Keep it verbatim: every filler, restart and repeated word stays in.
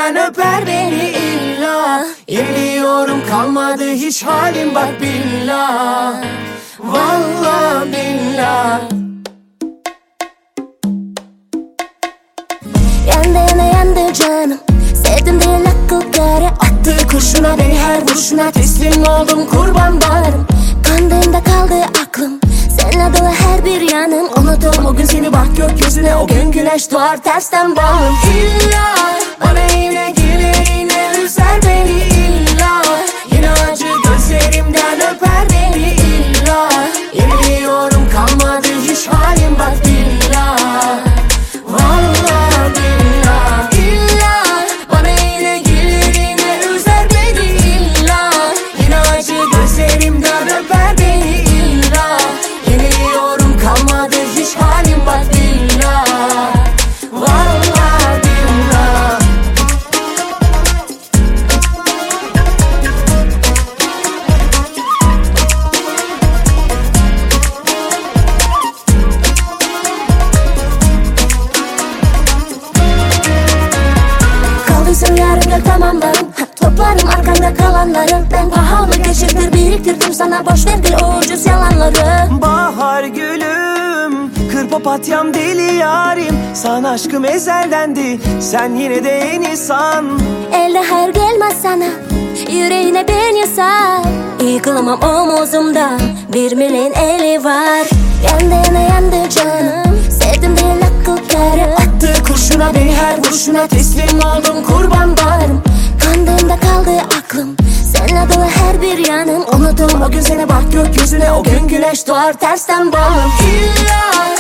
gözlerimden öper beni illa. Yeniliyorum kalmadı hiç halim bak billah. Vallahi billah. Yandı yana yandı canım, sevdim diye akıl kârı. Attığı kurşuna beni her vuruşuna teslim oldum, kurban bağrım. Kandığımda kaldı aklım, seninle dolu her bir yanım. Unuttum o gün seni bak gökyüzüne, o gün güneş doğar tersten bağım. İlla bana yine gelir yine üzer beni illa. Yine acı gözlerimden öper beni illa. Yeniliyorum kalmadı hiç halim bak billah. Vallahi billah. İlla bana yine gelir yine üzer beni illa. Yine acı gözlerimden öper beni illa. Yeniliyorum kalmadı hiç halim bak billah. Vallahi billah. Kaldıysan yarın gel tamamlarım, toplarım arkanda kalanları. Ben pahalı geçirdir biriktirdim sana, boş verdir o ucuz yalanları. Bahar gülüm, kır papatyam deli yarim. Sana aşkım ezeldendi, sen yine de yeni san. Elde hayır gelmez sana, yüreğine ben yasar. Yıkılamam omuzumda, bir milyon eli var. Yandı yana yandı canım, sevdim diye akıl kârı. Attığı kurşuna beni her vuruşuna teslim oldum, kurban bağrım. Kandığımda kaldı aklım, seninle dolu her bir yanım. Unuttum o gün seni bak gökyüzüne, o gün güneş doğar tersten bağım. İlla